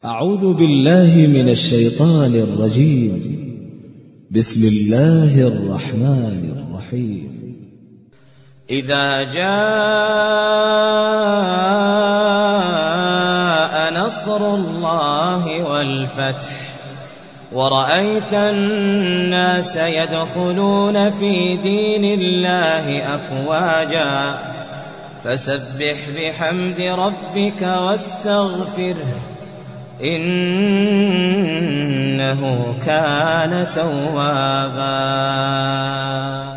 أعوذ بالله من الشيطان الرجيم. بسم الله الرحمن الرحيم. إذا جاء نصر الله والفتح ورأيت الناس يدخلون في دين الله أفواجا فسبح بحمد ربك واستغفره إنه كان توابا.